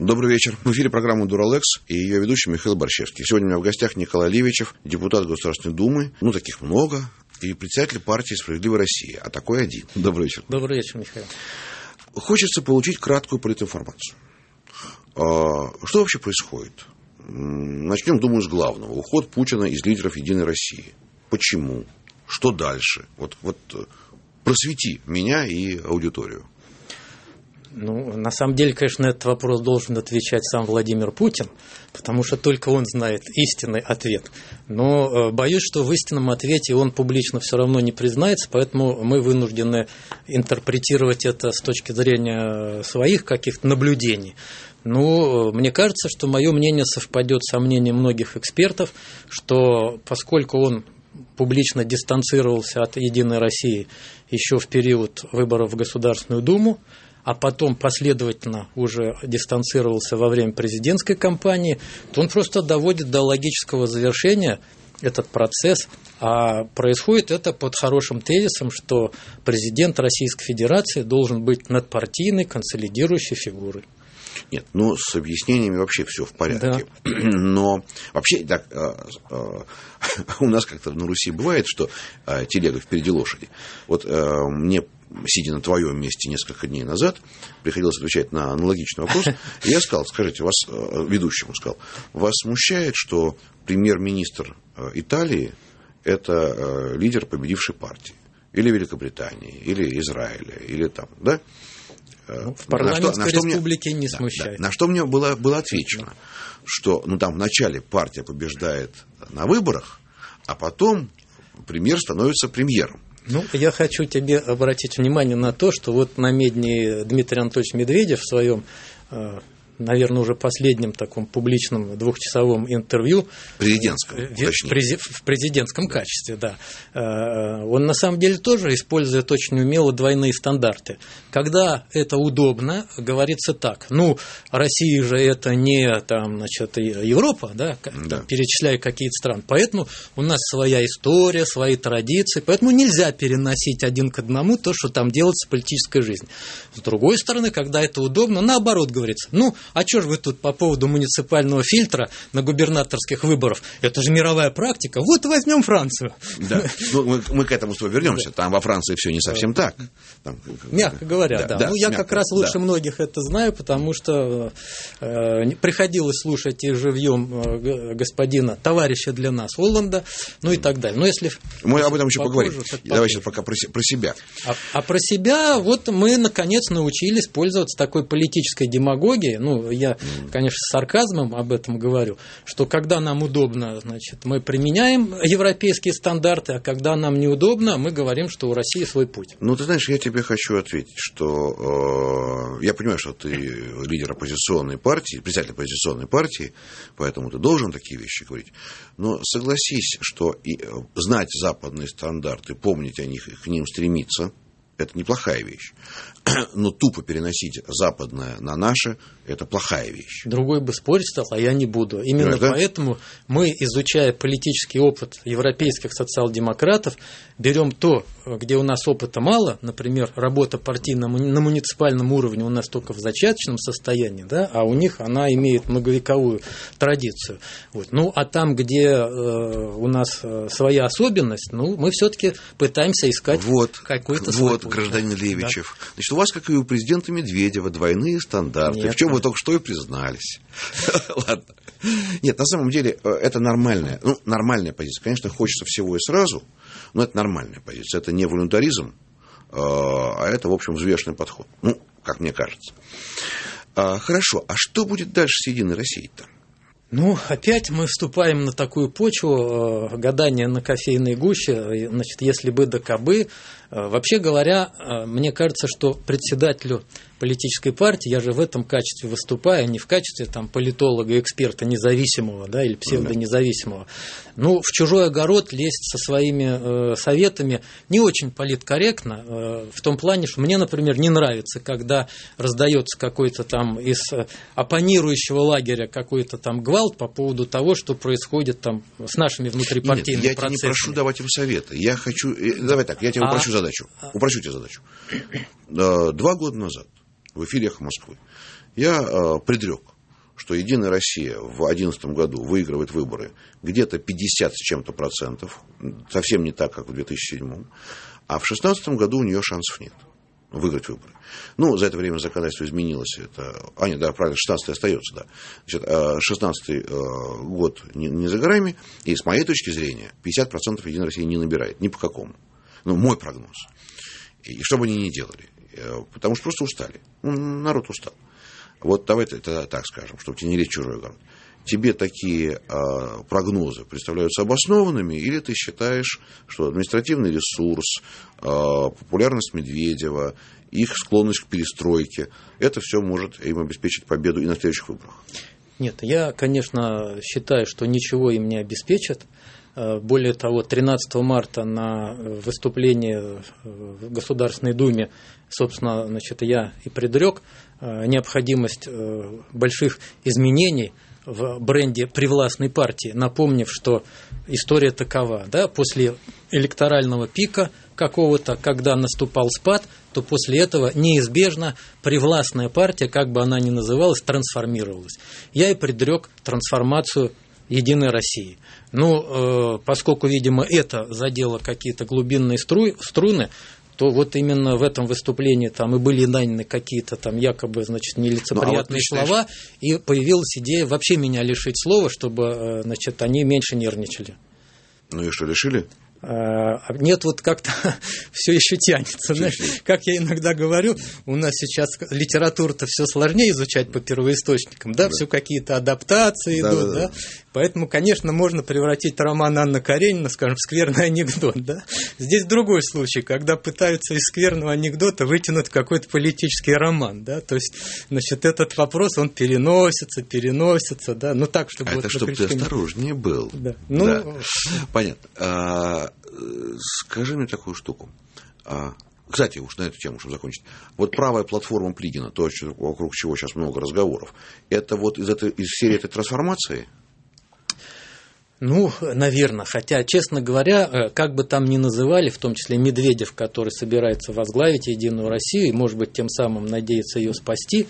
Добрый вечер. В эфире программа «Дуралэкс» и ее ведущий Михаил Борщевский. Сегодня у меня в гостях Николай Левичев, депутат Государственной Думы. Таких много. И председатель партии «Справедливая Россия». А такой один. Добрый вечер. Добрый вечер, Михаил. Хочется получить краткую политинформацию. Что вообще происходит? Начнем, думаю, с главного. Уход Путина из лидеров «Единой России». Почему? Что дальше? Вот просвети меня и аудиторию. На самом деле, конечно, на этот вопрос должен отвечать сам Владимир Путин, потому что только он знает истинный ответ. Но боюсь, что в истинном ответе он публично все равно не признается, поэтому мы вынуждены интерпретировать это с точки зрения своих каких-то наблюдений. Мне кажется, что мое мнение совпадет с мнением многих экспертов, что поскольку он публично дистанцировался от «Единой России» еще в период выборов в Государственную Думу, а потом последовательно уже дистанцировался во время президентской кампании, то он просто доводит до логического завершения этот процесс. А происходит это под хорошим тезисом, что президент Российской Федерации должен быть надпартийной, консолидирующей фигурой. Нет, с объяснениями вообще все в порядке. Да. Но вообще так, у нас как-то на Руси бывает, что телега впереди лошади. Мне, сидя на твоем месте несколько дней назад, приходилось отвечать на аналогичный вопрос. И я сказал, скажите, ведущему сказал, вас смущает, что премьер-министр Италии – это лидер победившей партии? Или Великобритании, или Израиля, или там, да? В парламентской республике не смущает. На что мне было отвечено, что там вначале партия побеждает на выборах, а потом премьер становится премьером. Я хочу тебе обратить внимание на то, что на медне Дмитрий Анатольевич Медведев в своем, наверное, уже последнем таком публичном двухчасовом интервью в президентском качестве, да, он на самом деле тоже использует очень умело двойные стандарты. Когда это удобно, говорится так: Россия же это не Европа, да, перечисляя какие-то страны, поэтому у нас своя история, свои традиции, поэтому нельзя переносить один к одному то, что там делается в политической жизни. С другой стороны, когда это удобно, наоборот говорится: а что же вы тут по поводу муниципального фильтра на губернаторских выборах? Это же мировая практика. Возьмем Францию. Да. Мы к этому с тобой вернемся. Там во Франции все не совсем так. Мягко говоря, да. Я как раз лучше многих это знаю, потому что приходилось слушать и живьем господина, товарища для нас, Олланда, и так далее. Но если мы об этом еще поговорим. Давай сейчас пока про себя. А про себя мы наконец научились пользоваться такой политической демагогией. Я, конечно, с сарказмом об этом говорю, что когда нам удобно, мы применяем европейские стандарты, а когда нам неудобно, мы говорим, что у России свой путь. Ты знаешь, я тебе хочу ответить, что я понимаю, что ты лидер оппозиционной партии, председатель оппозиционной партии, поэтому ты должен такие вещи говорить. Но согласись, что знать западные стандарты, помнить о них и к ним стремиться – это неплохая вещь. Но тупо переносить западное на наше – это плохая вещь. Другой бы спорить стал, а я не буду. Именно поэтому мы, изучая политический опыт европейских социал-демократов, берем то, где у нас опыта мало, например, работа партийная на муниципальном уровне у нас только в зачаточном состоянии, да, а у них она имеет многовековую традицию. А там, где у нас своя особенность, мы все-таки пытаемся искать какой-то свой путь. Гражданин Левичев. Да. Значит, у вас, как и у президента Медведева, двойные стандарты. Нет, в чем вы только что и признались. Ладно. Нет, на самом деле, это нормальная позиция. Конечно, хочется всего и сразу, но это нормальная позиция. Это не волюнтаризм, а это, в общем, взвешенный подход. Как мне кажется. Хорошо. А что будет дальше с «Единой Россией»-то? Опять мы вступаем на такую почву гадания на кофейной гуще. Если бы да кабы. Вообще говоря, мне кажется, что председателю политической партии, я же в этом качестве выступаю, а не в качестве политолога, эксперта независимого, да, или псевдонезависимого. В чужой огород лезть со своими советами не очень политкорректно, в том плане, что мне, например, не нравится, когда раздается какой-то из оппонирующего лагеря какой-то гвалт по поводу того, что происходит с нашими внутрипартийными процессами. Я тебя не прошу давать им советы. Я хочу... Давай так, я тебе упрощу тебе задачу. 2 года назад в эфире «Эхо Москвы» я предрек, что «Единая Россия» в 2011 году выигрывает выборы где-то 50 с чем-то процентов, совсем не так, как в 2007, а в 2016 году у нее шансов нет выиграть выборы. Ну, за это время законодательство изменилось. Правильно, 16-й остается, да. Значит, 16-й год не за горами, и с моей точки зрения 50% «Единая Россия» не набирает, ни по какому. Ну, мой прогноз. И что бы они ни делали. Потому что просто устали. Народ устал. Вот давай это так скажем, чтобы тебе не лезть в чужой огород. Тебе такие прогнозы представляются обоснованными, или ты считаешь, что административный ресурс, популярность Медведева, их склонность к перестройке, это все может им обеспечить победу и на следующих выборах? Нет, я, конечно, считаю, что ничего им не обеспечит. Более того, 13 марта на выступлении в Государственной Думе, собственно, я и предрек необходимость больших изменений в бренде привластной партии, напомнив, что история такова, да, после электорального пика какого-то, когда наступал спад, то после этого неизбежно привластная партия, как бы она ни называлась, трансформировалась. Я и предрек трансформацию «Единой России». Поскольку, видимо, это задело какие-то глубинные струны, то вот именно в этом выступлении там и были найдены какие-то там якобы, нелицеприятные слова, и появилась идея вообще меня лишить слова, чтобы, они меньше нервничали. Ну и что, лишили? Нет, вот как-то все еще тянется. Как я иногда говорю, у нас сейчас литературу-то все сложнее изучать по первоисточникам, да, все какие-то адаптации идут, да. Поэтому, конечно, можно превратить роман Анны Каренина, скажем, в скверный анекдот, да. Здесь другой случай, когда пытаются из скверного анекдота вытянуть какой-то политический роман, да, то есть, этот вопрос, он переносится, да, так, чтобы... Это чтобы ты осторожнее был. Да. Да. Понятно. Скажи мне такую штуку. Кстати, уж на эту тему, чтобы закончить. Вот правая платформа Плигина, то, вокруг чего сейчас много разговоров, это вот из серии этой трансформации? Наверное. Хотя, честно говоря, как бы там ни называли, в том числе Медведев, который собирается возглавить «Единую Россию», и, может быть, тем самым надеется ее спасти,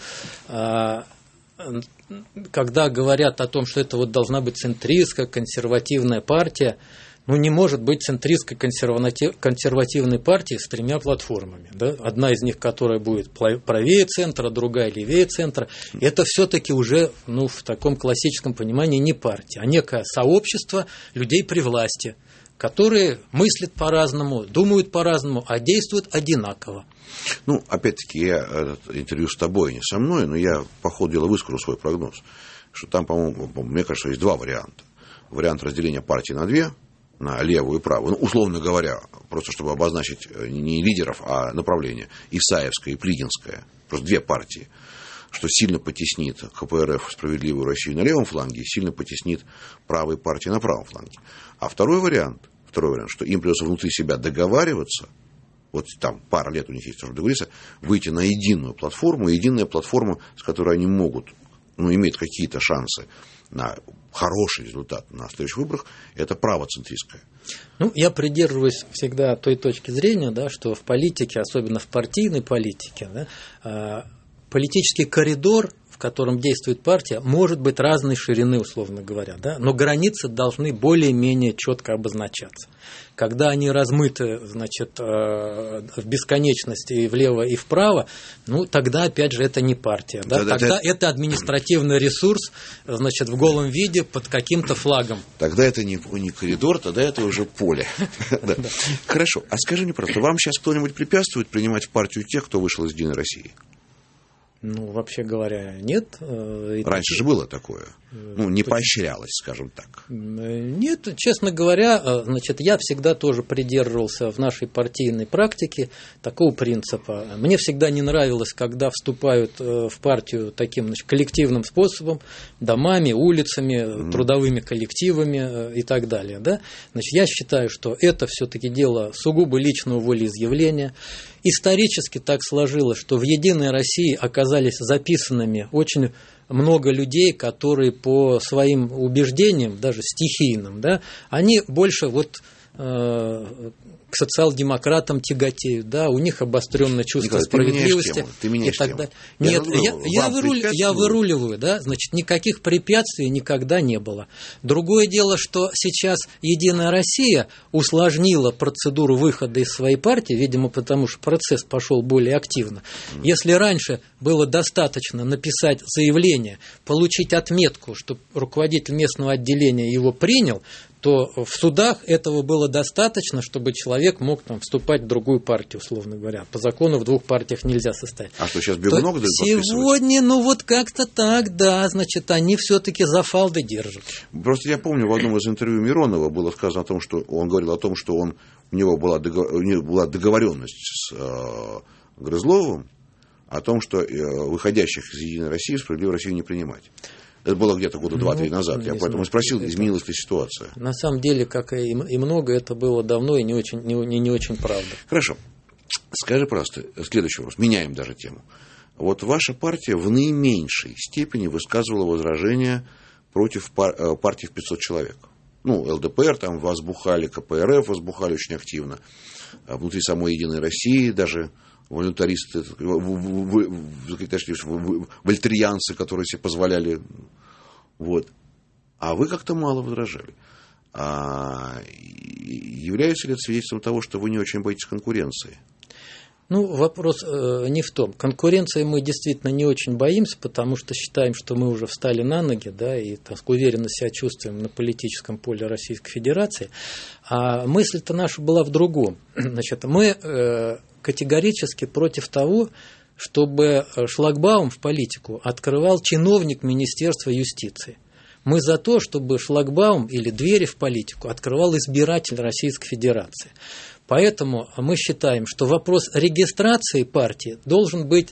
когда говорят о том, что это вот должна быть центристская, консервативная партия, не может быть центристской консервативной партии с 3 платформами. Да? Одна из них, которая будет правее центра, другая левее центра. Это все-таки уже в таком классическом понимании не партия, а некое сообщество людей при власти, которые мыслят по-разному, думают по-разному, а действуют одинаково. Опять-таки, я интервью с тобой, не со мной, но я по ходу дела выскажу свой прогноз, что там, по-моему, мне кажется, есть 2 варианта. Вариант разделения партии на 2, на левую и правую, условно говоря, просто чтобы обозначить не лидеров, а направление, Исаевская и Плигинская, просто 2 партии, что сильно потеснит КПРФ «Справедливую Россию» на левом фланге и сильно потеснит правые партии на правом фланге. А второй вариант, что им придется внутри себя договариваться, вот там пара лет у них есть, чтобы договориться, выйти на единую платформу, единая платформа, с которой они могут, иметь какие-то шансы на хороший результат на следующих выборах, это правоцентристская. Я придерживаюсь всегда той точки зрения, да, что в политике, особенно в партийной политике, да, политический коридор, в котором действует партия, может быть разной ширины, условно говоря, да, но границы должны более-менее четко обозначаться. Когда они размыты, в бесконечности и влево, и вправо, тогда, опять же, это не партия. Да? Тогда это административный ресурс, в голом виде под каким-то флагом. Тогда это не коридор, тогда это уже поле. Хорошо. А скажи мне, просто, вам сейчас кто-нибудь препятствует принимать в партию тех, кто вышел из «Единой России»? Вообще говоря, нет. Раньше же было такое. Не поощрялось, скажем так. Нет, честно говоря, я всегда тоже придерживался в нашей партийной практике такого принципа. Мне всегда не нравилось, когда вступают в партию таким коллективным способом, домами, улицами, трудовыми коллективами и так далее. Да? Я считаю, что это все-таки дело сугубо личного волеизъявления. Исторически так сложилось, что в «Единой России» оказались записанными очень много людей, которые по своим убеждениям, даже стихийным, да, они больше к социал-демократам тяготеют, да, у них обостренное чувство справедливости и так далее. Нет, я выруливаю, да, значит, никаких препятствий никогда не было. Другое дело, что сейчас Единая Россия усложнила процедуру выхода из своей партии, видимо, потому что процесс пошел более активно. Если раньше было достаточно написать заявление, получить отметку, что руководитель местного отделения его принял, то в судах этого было достаточно, чтобы человек мог там вступать в другую партию, условно говоря. По закону в двух партиях нельзя состоять. А что, сейчас бегунок дают подписывать? Сегодня, ну вот как-то так, да, значит, они все-таки за фалды держат. Просто я помню, в одном из интервью Миронова было сказано о том, что он говорил о том, что у него была договоренность с Грызловым о том, что выходящих из Единой России в Справедливую Россию не принимать. Это было где-то года 2-3 назад. Я поэтому спросил, изменилась ли ситуация. На самом деле, как и много, это было давно и не очень правда. Хорошо. Скажи, пожалуйста, следующий вопрос. Меняем даже тему. Вот ваша партия в наименьшей степени высказывала возражения против партии в 500 человек. Ну, ЛДПР там возбухали, КПРФ возбухали очень активно. Внутри самой Единой России даже волюнтаристы, вольтерианцы, которые себе позволяли. Вот. А вы как-то мало возражали. Является ли это свидетельством того, что вы не очень боитесь конкуренции? Ну, вопрос не в том. Конкуренции мы действительно не очень боимся, потому что считаем, что мы уже встали на ноги, да, и так уверенно себя чувствуем на политическом поле Российской Федерации. А мысль-то наша была в другом. Значит, мы категорически против того, чтобы шлагбаум в политику открывал чиновник Министерства юстиции. Мы за то, чтобы шлагбаум или двери в политику открывал избиратель Российской Федерации. Поэтому мы считаем, что вопрос регистрации партии должен быть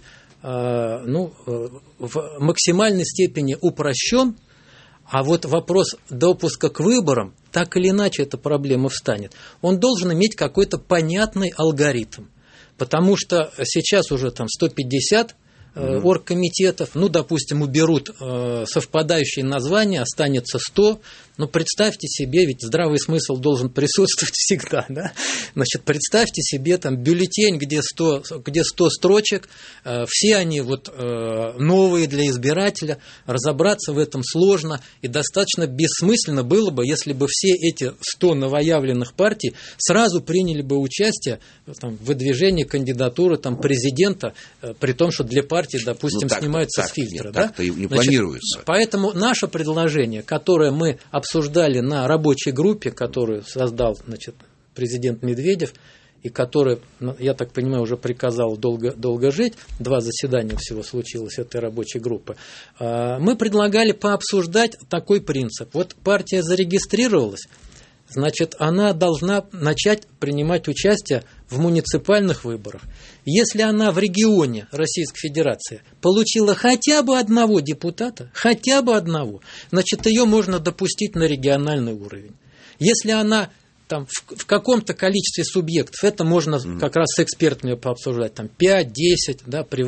в максимальной степени упрощен, а вот вопрос допуска к выборам, так или иначе эта проблема встанет, он должен иметь какой-то понятный алгоритм. Потому что сейчас уже там 150 оргкомитетов, ну, допустим, уберут совпадающие названия, останется 100. Ну, представьте себе, ведь здравый смысл должен присутствовать всегда, да? Значит, представьте себе там бюллетень, где 100 строчек, все они вот новые для избирателя, разобраться в этом сложно и достаточно бессмысленно было бы, если бы все эти 100 новоявленных партий сразу приняли бы участие там, в выдвижении кандидатуры там, президента, при том, что для партии, допустим, снимаются с фильтра. Да? Так-то и не планируется. Значит, поэтому наше предложение, которое мы обсуждали на рабочей группе, которую создал, значит, президент Медведев, и который, я так понимаю, уже приказал долго жить, 2 заседания всего случилось этой рабочей группы, мы предлагали пообсуждать такой принцип. Вот партия зарегистрировалась, значит, она должна начать принимать участие в муниципальных выборах. Если она в регионе Российской Федерации получила хотя бы одного депутата, хотя бы одного, значит, ее можно допустить на региональный уровень. Если она там, в каком-то количестве субъектов, это можно как раз с экспертами пообсуждать, там, 5-10, да, при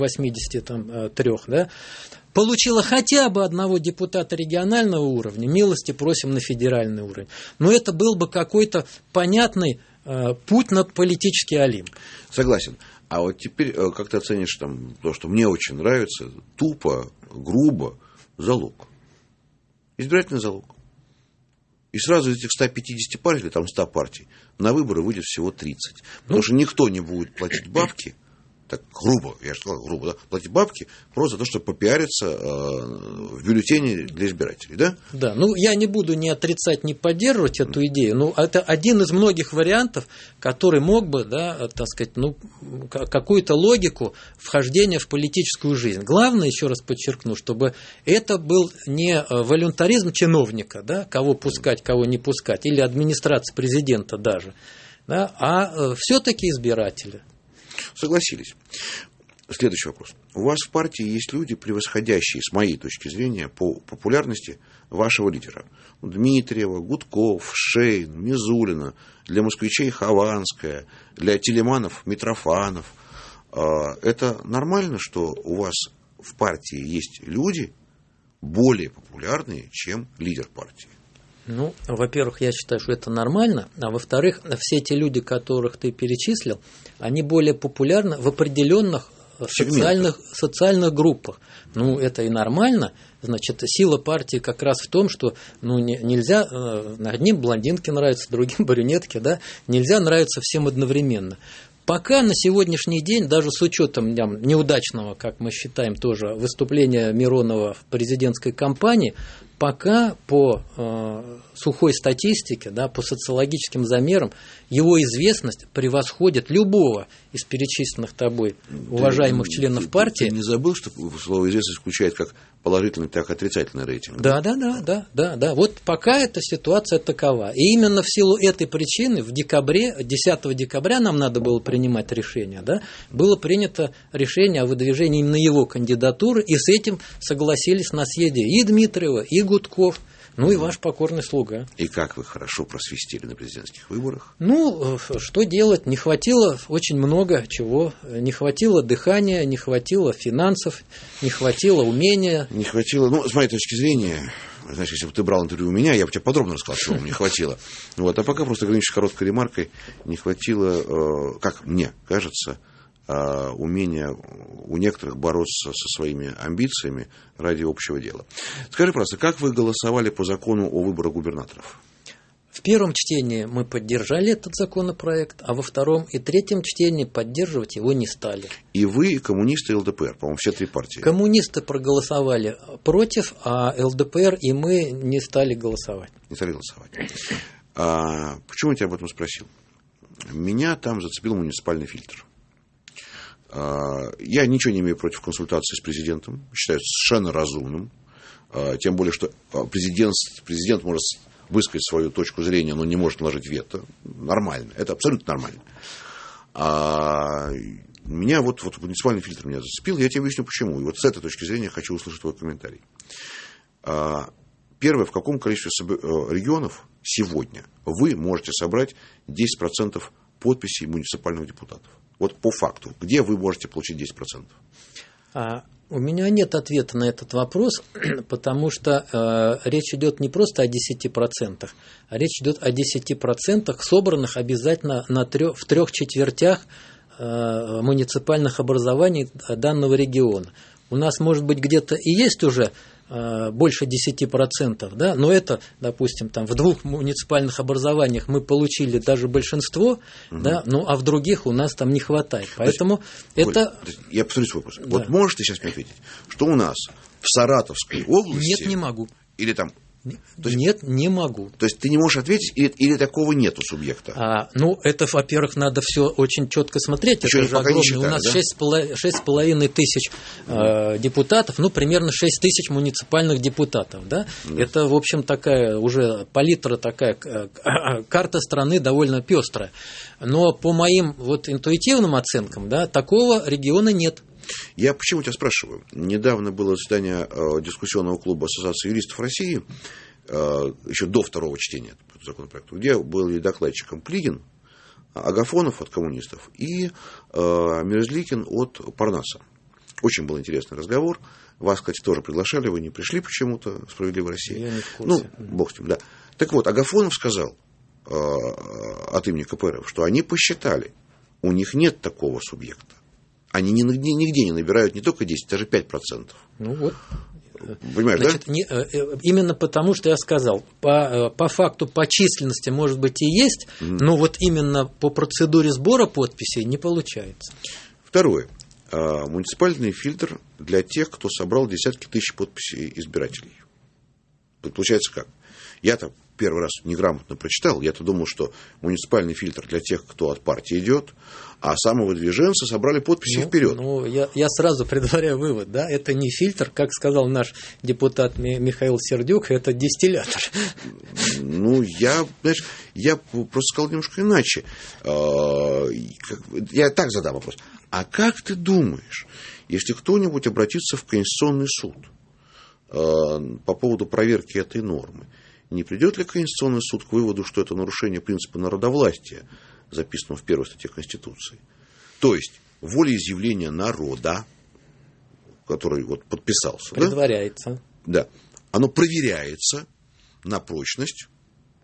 83, да, получила хотя бы одного депутата регионального уровня, милости просим на федеральный уровень. Но это был бы какой-то понятный путь на политический олимп. Согласен. А вот теперь, как ты оценишь там, то, что мне очень нравится, тупо, грубо, залог. Избирательный залог. И сразу из этих 150 партий, или там 100 партий, на выборы выйдет всего 30. Потому что никто не будет платить бабки, так грубо, я же сказал грубо, да, платить бабки просто за то, чтобы попиариться в бюллетене для избирателей, да? Да, ну я не буду ни отрицать, ни поддерживать эту идею, но это один из многих вариантов, который мог бы, да, так сказать, ну, какую-то логику вхождения в политическую жизнь. Главное, еще раз подчеркну, чтобы это был не волюнтаризм чиновника, да, кого пускать, кого не пускать, или администрации президента даже, да, а все-таки избиратели. Согласились. Следующий вопрос. У вас в партии есть люди, превосходящие, с моей точки зрения, по популярности вашего лидера. Дмитриева, Гудков, Шейн, Мизулина, для москвичей Хованская, для телеманов Митрофанов. Это нормально, что у вас в партии есть люди более популярные, чем лидер партии? Ну, во-первых, я считаю, что это нормально, а во-вторых, все эти люди, которых ты перечислил, они более популярны в определенных социальных группах. Ну, это и нормально. Значит, сила партии как раз в том, что нельзя одним блондинки нравятся, другим брюнетки, да, нельзя нравиться всем одновременно. Пока на сегодняшний день, даже с учетом неудачного, как мы считаем, тоже выступления Миронова в президентской кампании, пока по сухой статистике, да, по социологическим замерам, его известность превосходит любого из перечисленных тобой уважаемых членов партии. Ты не забыл, что слово «известность» включает как положительный, так и отрицательный рейтинг? Да. Вот пока эта ситуация такова. И именно в силу этой причины в декабре, 10 декабря нам надо было принимать решение, да, было принято решение о выдвижении именно его кандидатуры, и с этим согласились на съезде и Дмитриева, и Гудков, и ваш покорный слуга. И как вы хорошо просвистели на президентских выборах? Что делать? Не хватило очень много чего. Не хватило дыхания, не хватило финансов, не хватило умения. Не хватило, с моей точки зрения, знаешь, если бы ты брал интервью у меня, я бы тебе подробно рассказал, чего мне хватило. А пока просто ограничусь короткой ремаркой, не хватило, как мне кажется, умения у некоторых бороться со своими амбициями ради общего дела. Скажи просто, как вы голосовали по закону о выборах губернаторов? В первом чтении мы поддержали этот законопроект, а во втором и третьем чтении поддерживать его не стали. И вы, и коммунисты, и ЛДПР, по-моему, все три партии. Коммунисты проголосовали против, а ЛДПР и мы не стали голосовать. Не стали голосовать. Почему я тебя об этом спросил? Меня там зацепил муниципальный фильтр. Я ничего не имею против консультации с президентом, считаю совершенно разумным, тем более, что президент может высказать свою точку зрения, но не может наложить вето. Нормально, это абсолютно нормально. Меня муниципальный фильтр меня зацепил, я тебе объясню почему. И с этой точки зрения хочу услышать твой комментарий. Первое, в каком количестве регионов сегодня вы можете собрать 10% подписей муниципальных депутатов? Вот по факту, где вы можете получить 10%? У меня нет ответа на этот вопрос, потому что речь идет не просто о 10%, а речь идет о 10%, собранных обязательно в 3/4 муниципальных образований данного региона. У нас, может быть, где-то и есть уже больше 10%, да, но это, допустим, в 2 муниципальных образованиях мы получили даже большинство, да, а в других у нас там не хватает. Поэтому это... Я повторю свой вопрос. Да. Можете сейчас мне ответить, что у нас в Саратовской области... Нет, не могу. Или там... Нет, не могу. То есть ты не можешь ответить, или такого нету субъекта? Это, во-первых, надо все очень четко смотреть. Еще это же огромное. Считали, у нас да? 6,5 тысяч депутатов, примерно 6 тысяч муниципальных депутатов. Да? Это, в общем, такая уже палитра, такая карта страны довольно пестрая. Но по моим интуитивным оценкам, да, такого региона нет. Я почему тебя спрашиваю? Недавно было заседание дискуссионного клуба Ассоциации юристов России, еще до второго чтения законопроекта, где был и докладчиком Плигин, Агафонов от коммунистов и Мерзликин от Парнаса. Очень был интересный разговор. Вас, кстати, тоже приглашали, вы не пришли почему-то, «Справедливой России». Я не в курсе. Бог с ним, да. Так вот, Агафонов сказал от имени КПРФ, что они посчитали, у них нет такого субъекта. Они нигде не набирают не только 10, даже 5%. Понимаешь, значит, да? Именно потому, что я сказал, по факту, по численности, может быть, и есть, но именно по процедуре сбора подписей не получается. Второе. Муниципальный фильтр для тех, кто собрал десятки тысяч подписей избирателей. Получается как? Я-то первый раз неграмотно прочитал, я-то думал, что муниципальный фильтр для тех, кто от партии идет, а самовыдвиженцы собрали подписи вперед. Я сразу предваряю вывод, да, это не фильтр, как сказал наш депутат Михаил Сердюк, это дистиллятор. Я просто сказал немножко иначе. Я так задам вопрос. А как ты думаешь, если кто-нибудь обратится в Конституционный суд по поводу проверки этой нормы, не придет ли Конституционный суд к выводу, что это нарушение принципа народовластия, записанного в первой статье Конституции? То есть волеизъявление народа, который подписался, предваряется. Да, оно проверяется на прочность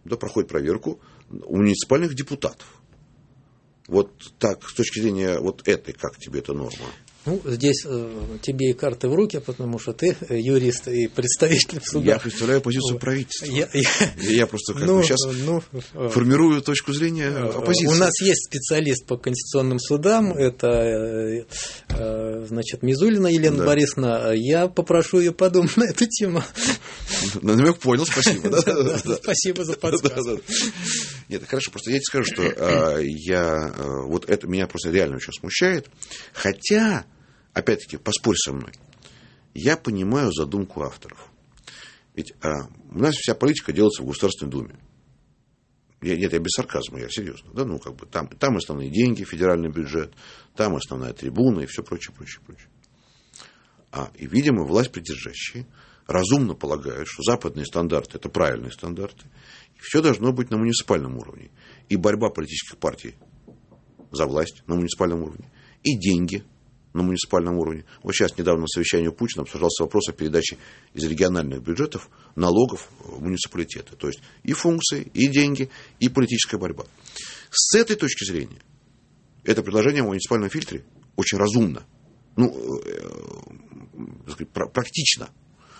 да, проходит проверку у муниципальных депутатов. Вот так, с точки зрения вот этой, как тебе эта норма? Ну, здесь тебе и карты в руки, потому что ты юрист и представитель в судах. Я представляю позицию правительства. Я просто сейчас формирую точку зрения оппозиции. У нас есть специалист по конституционным судам, это, значит, Мизулина Елена Борисовна. Я попрошу ее подумать на эту тему. Намек понял, спасибо. Спасибо за подсказку. Нет, хорошо, просто я тебе скажу, что вот это меня просто реально очень смущает. Хотя, опять-таки, поспорь со мной, я понимаю задумку авторов. Ведь у нас вся политика делается в Государственной Думе. Нет, я без сарказма, я серьезно. Да? Ну, как бы там основные деньги, федеральный бюджет, там основная трибуна и все прочее. И, видимо, власть придержащие разумно полагают, что западные стандарты – это правильные стандарты, и все должно быть на муниципальном уровне. И борьба политических партий за власть на муниципальном уровне, и деньги на муниципальном уровне. Вот сейчас недавно на совещании у Путина обсуждался вопрос о передаче из региональных бюджетов налогов в муниципалитеты. То есть и функции, и деньги, и политическая борьба. С этой точки зрения это предложение о муниципальном фильтре очень разумно, практично.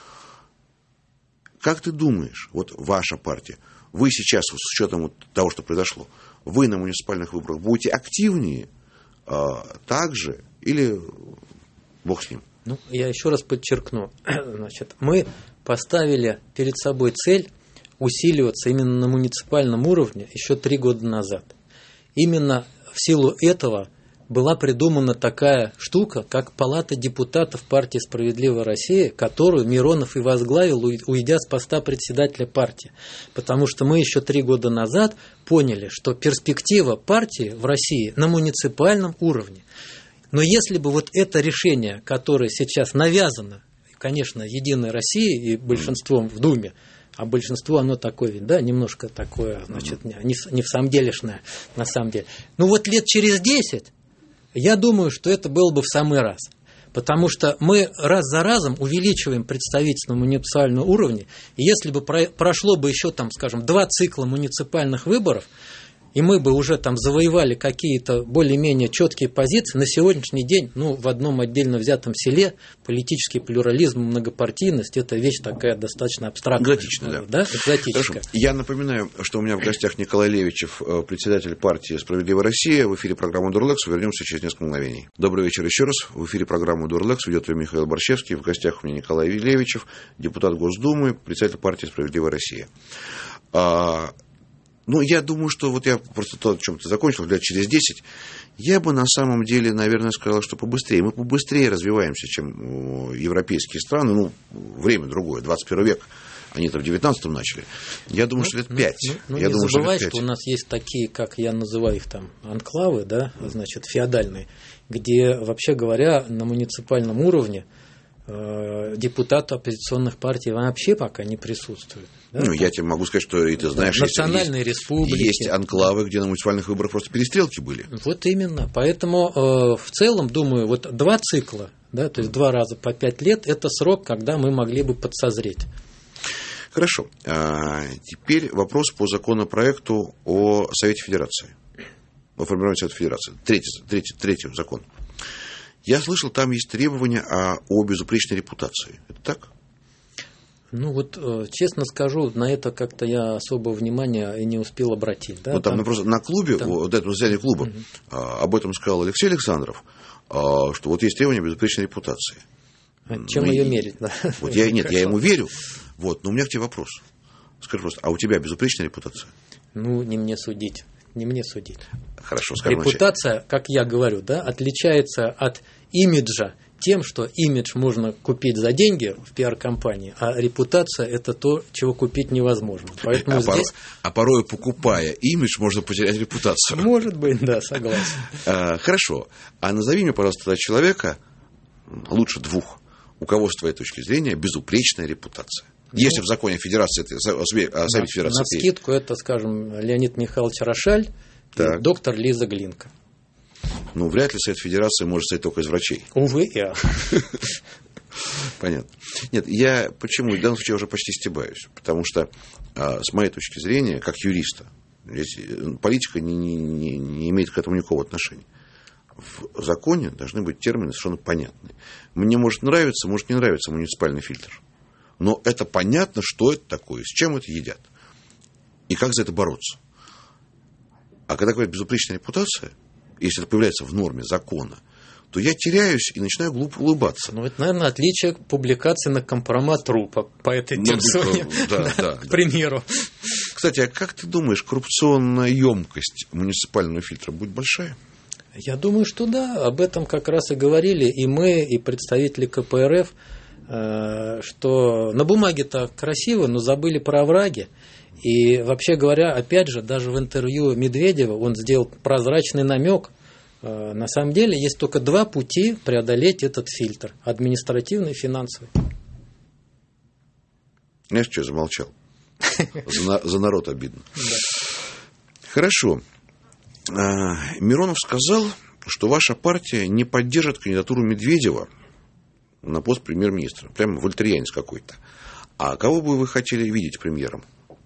Как ты думаешь, вот ваша партия, вы сейчас, с учетом вот того, что произошло, вы на муниципальных выборах будете активнее так же или бог с ним? Ну, я еще раз подчеркну. Значит, мы поставили перед собой цель усиливаться именно на муниципальном уровне еще 3 года назад. Именно в силу этого была придумана такая штука, как Палата депутатов партии «Справедливая Россия», которую Миронов и возглавил, уйдя с поста председателя партии. Потому что мы еще 3 года назад поняли, что перспектива партии в России на муниципальном уровне. Но если бы вот это решение, которое сейчас навязано, конечно, Единой Россией и большинством в Думе, а большинство оно такое, да, немножко такое, значит, не в самом делешное, на самом деле. Ну вот лет через 10, я думаю, что это было бы в самый раз. Потому что мы раз за разом увеличиваем представительство на муниципальном уровне. И если бы прошло бы еще, там, скажем, 2 цикла муниципальных выборов, и мы бы уже там завоевали какие-то более-менее четкие позиции, на сегодняшний день, в одном отдельно взятом селе политический плюрализм, многопартийность – это вещь такая достаточно абстрактная. Экзотичная, да? Экзотическая. Хорошо. Я напоминаю, что у меня в гостях Николай Левичев, председатель партии «Справедливая Россия». В эфире программы «Дурлекс». Вернемся через несколько мгновений. Добрый вечер еще раз. В эфире программы «Дурлекс». Ведет ее Михаил Борщевский. В гостях у меня Николай Левичев, депутат Госдумы, председатель партии «Справедливая Россия». Я думаю, что вот я просто то, о чем ты закончил, лет через 10, я бы на самом деле, наверное, сказал, что побыстрее. Мы побыстрее развиваемся, чем европейские страны. Время другое, 21 век. Они-то в 19-м начали. Я думаю, что лет 5. Не забывай, что у нас есть такие, как я называю их там, анклавы, да, значит, феодальные, где, вообще говоря, на муниципальном уровне депутаты оппозиционных партий вообще пока не присутствуют. Да? Я тебе могу сказать, что и ты знаешь, национальные республики. Есть анклавы, где на муниципальных выборах просто перестрелки были. Вот именно. Поэтому в целом, думаю, вот 2 цикла, да, то есть 2 раза по 5 лет, это срок, когда мы могли бы подсозреть. Хорошо. Теперь вопрос по законопроекту о Совете Федерации. О формировании Совета Федерации. Третий закон. Я слышал, там есть требования о безупречной репутации. Это так? Честно скажу, на это как-то я особого внимания и не успел обратить. Да? Там просто на клубе, вот этом заседании клуба, об этом сказал Алексей Александров, что вот есть требования безупречной репутации. Чем ее мерить? Да? Я ему верю. Но у меня к тебе вопрос. Скажи просто, а у тебя безупречная репутация? Не мне судить. Не мне судить. Хорошо, скажем. Репутация, как я говорю, да, отличается от имиджа тем, что имидж можно купить за деньги в пиар-компании, а репутация – это то, чего купить невозможно. Поэтому порой, покупая имидж, можно потерять репутацию. Может быть, да, согласен. Хорошо. А назови мне, пожалуйста, человека, лучше 2, у кого, с твоей точки зрения, безупречная репутация. Если в законе Федерации, Совете Федерации. На скидку это, скажем, Леонид Михайлович Рошаль и доктор Лиза Глинка. Вряд ли Совет Федерации может состоять только из врачей. Увы, я. Понятно. Нет, я почему? В данном случае я уже почти стебаюсь. Потому что, с моей точки зрения, как юриста, здесь политика не имеет к этому никакого отношения. В законе должны быть термины совершенно понятные. Мне может нравиться, может не нравиться муниципальный фильтр. Но это понятно, что это такое, с чем это едят. И как за это бороться. А когда говорят безупречная репутация, если это появляется в норме закона, то я теряюсь и начинаю глупо улыбаться. Ну, это, наверное, отличие публикации на компромат.ру по этой персоне, к примеру. Кстати, а как ты думаешь, коррупционная емкость муниципального фильтра будет большая? Я думаю, что да. Об этом как раз и говорили и мы, и представители КПРФ, что на бумаге-то красиво, но забыли про овраги. И вообще говоря, опять же, даже в интервью Медведева он сделал прозрачный намек. На самом деле есть только два пути преодолеть этот фильтр: административный и финансовый. Знаешь, что я замолчал? За народ обидно. Да. Хорошо. Миронов сказал, что ваша партия не поддержит кандидатуру Медведева на пост премьер-министра. Прямо вольтерианец какой-то. А кого бы вы хотели видеть премьером?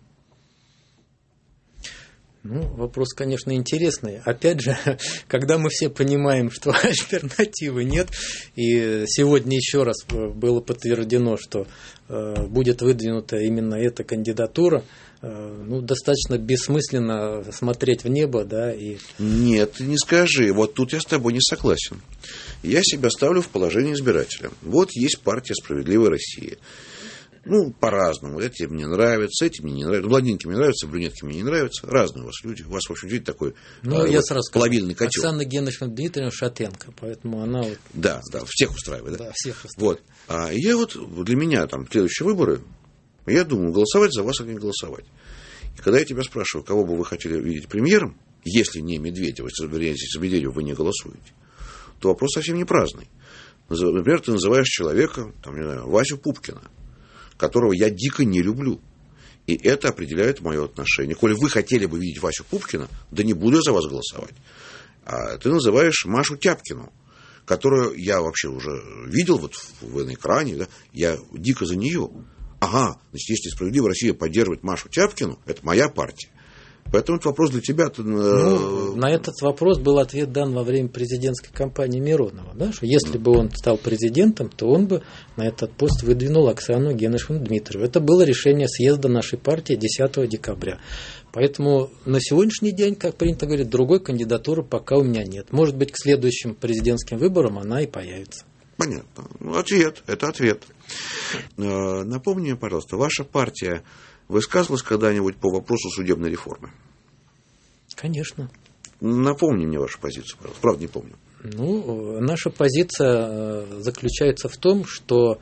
Ну, вопрос, конечно, интересный. Опять же, когда мы все понимаем, что альтернативы нет, и сегодня еще раз было подтверждено, что будет выдвинута именно эта кандидатура, ну, достаточно бессмысленно смотреть в небо, да, и... Нет, не скажи, вот тут я с тобой не согласен. Я себя ставлю в положение избирателя. Вот есть партия «Справедливая Россия». Ну, по-разному. Эти мне нравятся, эти мне не нравятся. Блондинки мне нравятся, брюнетки мне не нравятся. Разные у вас люди. У вас, в общем, видите, такой я сразу плавильный котел. Оксана Геннадьевна Дмитриевна шатенко, поэтому она... Вот... Да, всех устраивает. Да, всех устраивает. Вот. А я вот, для меня там следующие выборы, я думаю, голосовать за вас или не голосовать. И когда я тебя спрашиваю, кого бы вы хотели видеть премьером, если не Медведева, если за Медведева вы не голосуете, то вопрос совсем не праздный. Например, ты называешь человека, там, не знаю, Васю Пупкина, которого я дико не люблю. И это определяет мое отношение. Коли вы хотели бы видеть Васю Пупкина, да не буду я за вас голосовать. А ты называешь Машу Тяпкину, которую я вообще уже видел вот на экране, да, я дико за нее. Ага, значит, если «Справедливая Россия» поддерживает Машу Тяпкину, это моя партия. Поэтому это вопрос для тебя. На этот вопрос был ответ дан во время президентской кампании Миронова. Да, что если бы он стал президентом, то он бы на этот пост выдвинул Оксану Геннадьевну Дмитриеву. Это было решение съезда нашей партии 10 декабря. Поэтому на сегодняшний день, как принято говорить, другой кандидатуры пока у меня нет. Может быть, к следующим президентским выборам она и появится. Понятно. Это ответ. Напомни мне, пожалуйста, ваша партия высказывалась когда-нибудь по вопросу судебной реформы? Конечно. Напомни мне вашу позицию, пожалуйста. Правда, не помню. Наша позиция заключается в том, что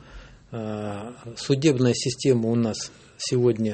судебная система у нас сегодня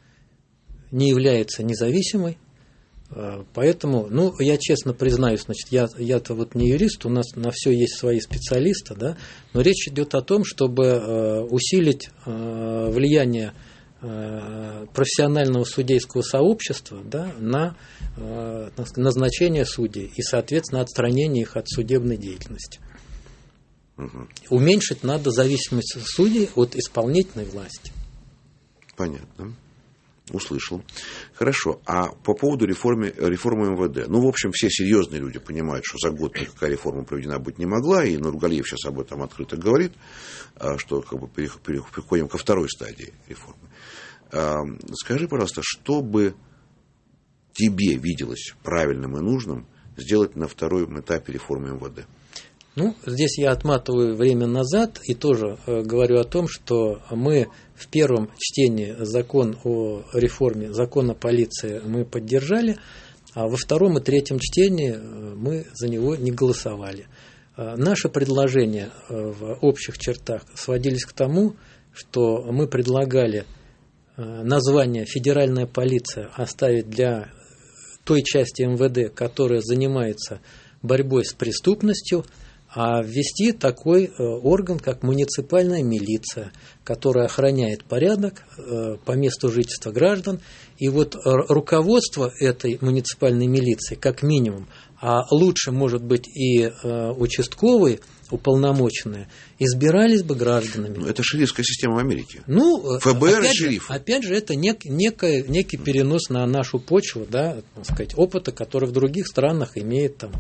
не является независимой. Поэтому, я честно признаюсь, значит, я-то вот не юрист, у нас на все есть свои специалисты, да, но речь идет о том, чтобы усилить влияние профессионального судейского сообщества, да, на назначение судей и, соответственно, отстранение их от судебной деятельности. Угу. Уменьшить надо зависимость судей от исполнительной власти. Понятно. Услышал. Хорошо. А по поводу реформы МВД. В общем, все серьезные люди понимают, что за год никакая реформа проведена быть не могла, и Нургалиев сейчас об этом открыто говорит, что переходим ко второй стадии реформы. Скажи, пожалуйста, что бы тебе виделось правильным и нужным сделать на втором этапе реформы МВД? Здесь я отматываю время назад и тоже говорю о том, что мы в первом чтении закон о реформе, закон о полиции мы поддержали, а во втором и третьем чтении мы за него не голосовали. Наши предложения в общих чертах сводились к тому, что мы предлагали название «Федеральная полиция» оставить для той части МВД, которая занимается борьбой с преступностью, а ввести такой орган, как муниципальная милиция, которая охраняет порядок по месту жительства граждан. И вот руководство этой муниципальной милиции, как минимум, а лучше, может быть, и участковый уполномоченные, избирались бы гражданами. Это шерифская система в Америке. Ну, ФБР и шериф. Опять же, это некий перенос на нашу почву, да, так сказать, опыта, который в других странах имеет там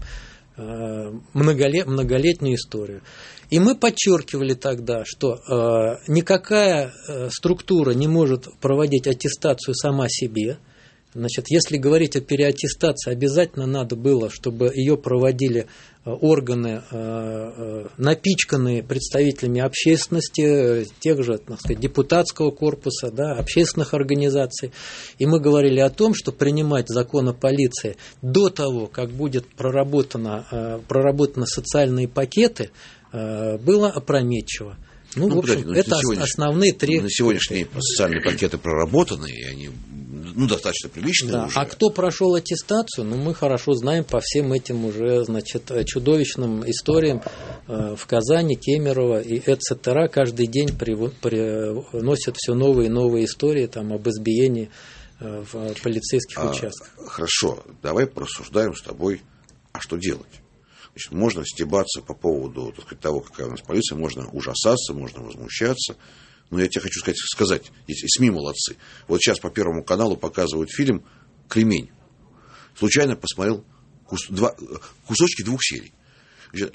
многолетнюю историю. И мы подчеркивали тогда, что никакая структура не может проводить аттестацию сама себе. Значит, если говорить о переаттестации, обязательно надо было, чтобы ее проводили органы, напичканные представителями общественности, тех же, так сказать, депутатского корпуса, да, общественных организаций. И мы говорили о том, что принимать закон о полиции до того, как будут проработаны социальные пакеты, было опрометчиво. Ну, в общем, это основные три. На сегодняшний день социальные пакеты проработаны, и они достаточно приличные, да. Уже. А кто прошел аттестацию, мы хорошо знаем по всем этим уже, значит, чудовищным историям в Казани, Кемерово и etc. Каждый день приносят все новые и новые истории там, об избиении в полицейских участках. Хорошо, давай порассуждаем с тобой, а что делать? Значит, можно стебаться по поводу, так сказать, того, какая у нас полиция, можно ужасаться, можно возмущаться. Но я тебе хочу сказать, СМИ молодцы. Вот сейчас по Первому каналу показывают фильм «Кремень». Случайно посмотрел кусочки 2 серий. Значит,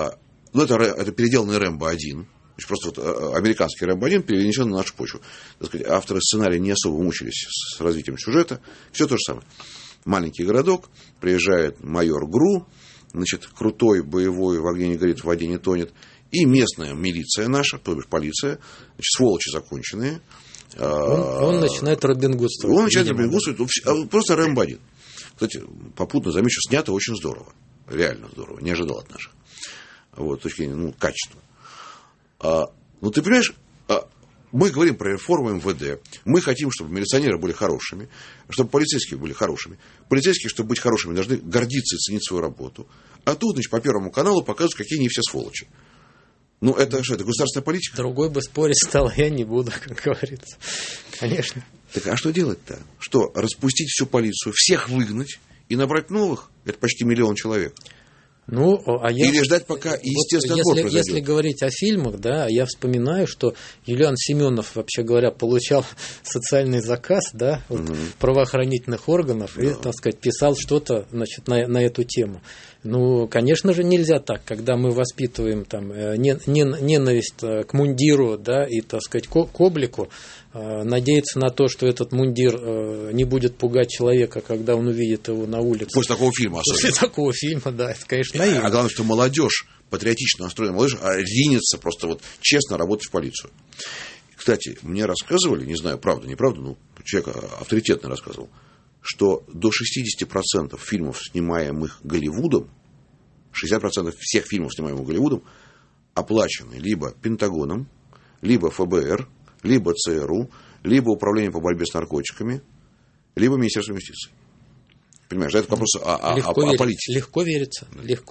это переделанный «Рэмбо-1». Просто вот американский «Рэмбо-1» перенесен на нашу почву. Так сказать, авторы сценария не особо мучились с развитием сюжета. Все то же самое. Маленький городок, приезжает майор ГРУ, значит, крутой, боевой, в огне не горит, в воде не тонет. И местная милиция наша, то бишь полиция, значит, сволочи законченные. Он начинает робингудствовать. Он начинает робингудствовать, просто Рэмбо-1. Кстати, попутно замечу, снято очень здорово. Реально здорово. Не ожидал от наших. Вот, с точки зрения, качества. Ты понимаешь, мы говорим про реформу МВД. Мы хотим, чтобы милиционеры были хорошими, чтобы полицейские были хорошими. Полицейские, чтобы быть хорошими, должны гордиться и ценить свою работу. А тут, значит, по Первому каналу показывают, какие они все сволочи. Это что, это государственная политика? Другой бы спорить стал, я не буду, как говорится. Конечно. Так а что делать-то? Что, распустить всю полицию, всех выгнать и набрать новых? Это почти 1 миллион человек. Или ждать, пока естественный отбор произойдет? Если говорить о фильмах, да, я вспоминаю, что Юлиан Семенов, вообще говоря, получал социальный заказ, да, правоохранительных органов и, так сказать, писал что-то, значит, на эту тему. Конечно же, нельзя так, когда мы воспитываем там ненависть к мундиру, да, и, так сказать, к облику, надеяться на то, что этот мундир не будет пугать человека, когда он увидит его на улице. После такого фильма особенно. После такого фильма, да, это, конечно, наивно. А главное, что молодежь, патриотично настроенная молодежь, ринется просто честно работать в полицию. Кстати, мне рассказывали, не знаю, правда, неправда, человек авторитетно рассказывал, что до 60% фильмов, снимаемых Голливудом, 60% всех фильмов, снимаемых Голливудом, оплачены либо Пентагоном, либо ФБР, либо ЦРУ, либо Управлением по борьбе с наркотиками, либо Министерством юстиции. Понимаешь, это вопрос о политике. Легко верится.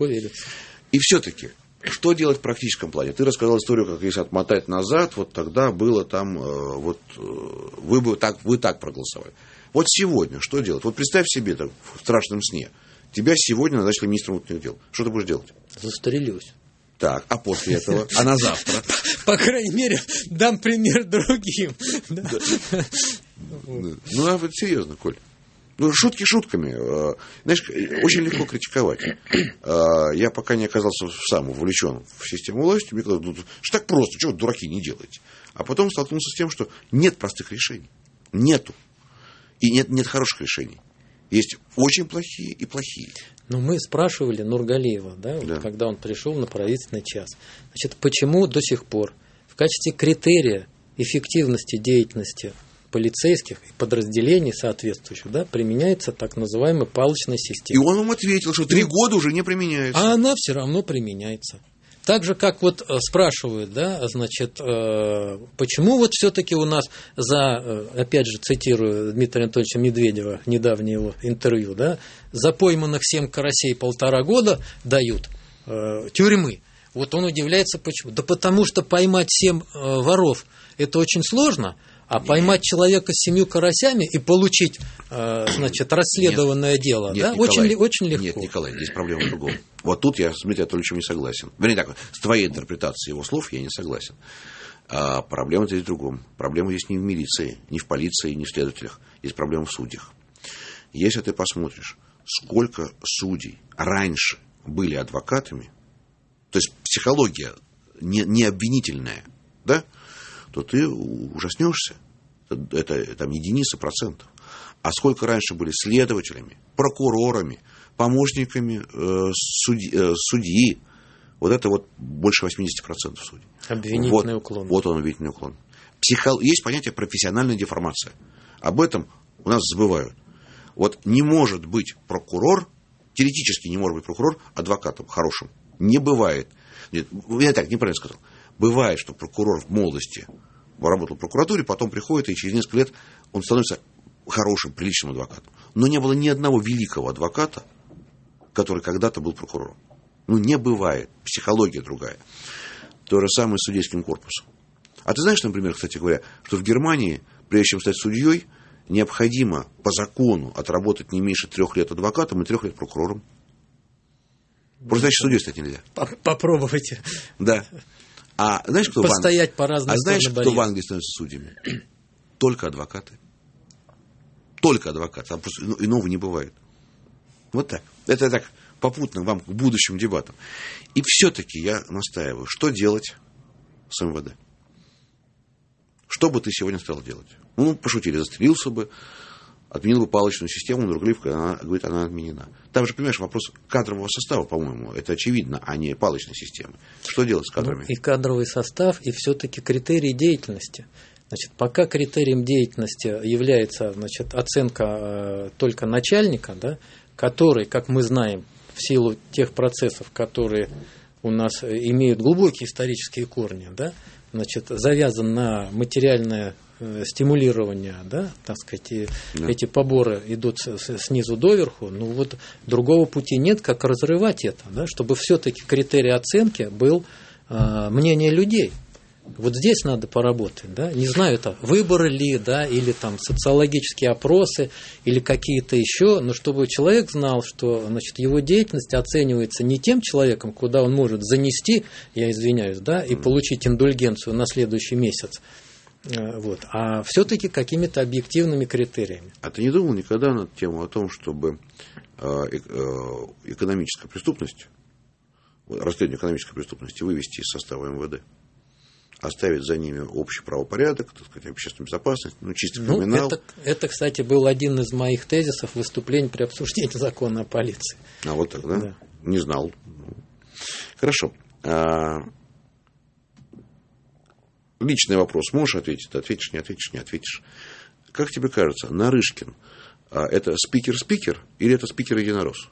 И все-таки, что делать в практическом плане? Ты рассказал историю, как если отмотать назад, вот тогда было там, вы так проголосовали. Вот сегодня что делать? Вот представь себе так, в страшном сне. Тебя сегодня назначили министром внутренних дел. Что ты будешь делать? Застрелюсь. Так, а после этого? А на завтра? По крайней мере, дам пример другим. Вот серьезно, Коль. Шутки шутками. Знаешь, очень легко критиковать. Я пока не оказался сам увлечен в систему власти, мне казалось, что так просто, чего вы, дураки, не делаете. А потом столкнулся с тем, что нет простых решений. Нету. И нет хороших решений. Есть очень плохие и плохие. Мы спрашивали Нургалиева, да. Вот, когда он пришел на правительственный час. Значит, почему до сих пор в качестве критерия эффективности деятельности полицейских и подразделений соответствующих, да, применяется так называемая палочная система. И он вам ответил, что 3 года уже не применяется. А она все равно применяется. Так же, как вот спрашивают, да, значит, почему вот все-таки у нас опять же, цитирую Дмитрия Анатольевича Медведева, недавнее его интервью, да, за пойманных 7 карасей 1,5 года дают тюрьмы. Вот он удивляется, почему. Да потому что поймать 7 воров это очень сложно, А поймать человека с 7 карасями и получить, значит, расследованное дело, нет, да, Николай, очень легко. Нет, Николай, здесь проблема в другом. Вот тут я с Дмитрием Анатольевичем не согласен. Вернее так, с твоей интерпретацией его слов я не согласен. А проблема здесь в другом. Проблема здесь не в милиции, не в полиции, не в следователях. Здесь проблема в судьях. Если ты посмотришь, сколько судей раньше были адвокатами, то есть психология не обвинительная, да, то ты ужаснешься. Это там единицы процентов. А сколько раньше были следователями, прокурорами, помощниками судьи, вот это вот больше 80% судей. Обвинительный уклон. Вот он, обвинительный уклон. Есть понятие профессиональная деформация. Об этом у нас забывают. Вот не может быть прокурор, теоретически не может быть прокурор адвокатом хорошим. Не бывает. Нет, я так неправильно сказал. Бывает, что прокурор в молодости работал в прокуратуре, потом приходит, и через несколько лет он становится хорошим, приличным адвокатом. Но не было ни одного великого адвоката, который когда-то был прокурором. Ну, не бывает. Психология другая. То же самое с судейским корпусом. А ты знаешь, например, кстати говоря, что в Германии, прежде чем стать судьей, необходимо по закону отработать не меньше 3 лет адвокатом и 3 лет прокурором. Просто значит, судьей стать нельзя. Попробуйте. Да. А знаешь, кто постоять по разным сторонам? А знаешь, кто в Англии становится судьями? Только адвокаты. Только адвокаты. А просто иного не бывает. Вот так. Это так попутно вам к будущим дебатам. И все-таки я настаиваю, что делать с МВД? Что бы ты сегодня стал делать? Ну, пошутили, застрелился бы, отменил бы палочную систему, но Нургалиев говорит, она отменена. Там же, понимаешь, вопрос кадрового состава, по-моему, это очевидно, а не палочной системы. Что делать с кадрами? И кадровый состав, и все-таки критерии деятельности. Значит, пока критерием деятельности является, значит, оценка только начальника, да, который, как мы знаем, в силу тех процессов, которые у нас имеют глубокие исторические корни, да, значит, завязан на материальное стимулирование, да, так сказать, и эти поборы идут снизу доверху, ну вот другого пути нет, как разрывать это, да, чтобы все-таки критерий оценки был мнение людей. Вот здесь надо поработать, да, не знаю, это выборы ли, да, или там социологические опросы, или какие-то еще, но чтобы человек знал, что, значит, его деятельность оценивается не тем человеком, куда он может занести, я извиняюсь, да, и получить индульгенцию на следующий месяц, вот, а все-таки какими-то объективными критериями. А ты не думал никогда над тему о том, чтобы экономическая преступность, расследование экономической преступности вывести из состава МВД? Оставить за ними общий правопорядок, так сказать, общественную безопасность, чистый криминал. Это, кстати, был один из моих тезисов выступлений при обсуждении закона о полиции. А вот так, да? Не знал. Хорошо. Личный вопрос. Можешь ответить? Ответишь, не ответишь, не ответишь. Как тебе кажется, Нарышкин это спикер-спикер или это спикер-единорос?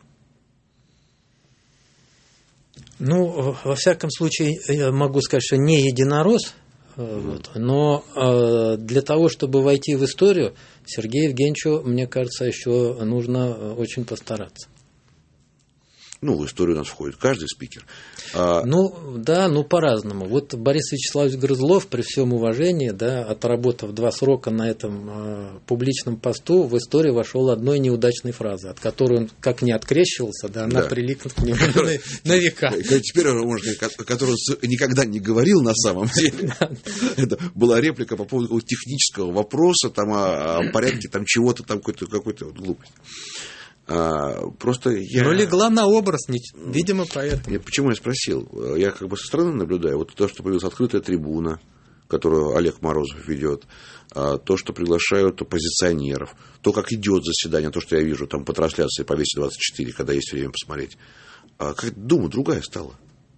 Ну, во всяком случае, я могу сказать, что не единорос, вот, но для того, чтобы войти в историю, Сергею Евгеньевичу, мне кажется, еще нужно очень постараться. Ну, в историю у нас входит каждый спикер. Ну, да, по-разному. Вот Борис Вячеславович Грызлов, при всем уважении, да, отработав 2 срока на этом публичном посту, в историю вошел одной неудачной фразой, от которой он как не открещивался, да, она прилипнет к нему на века. Теперь уже можно сказать, которую он никогда не говорил на самом деле. Это была реплика по поводу технического вопроса, там, о порядке там, чего-то, там какой-то глупость. Просто я... Но легла на образ, видимо, поэтому. Почему я спросил? Я как бы со стороны наблюдаю. Вот то, что появилась открытая трибуна, которую Олег Морозов ведет, то, что приглашают оппозиционеров, то, как идет заседание, то, что я вижу там по трансляции по Вести 24, когда есть время посмотреть. Как дума другая стала.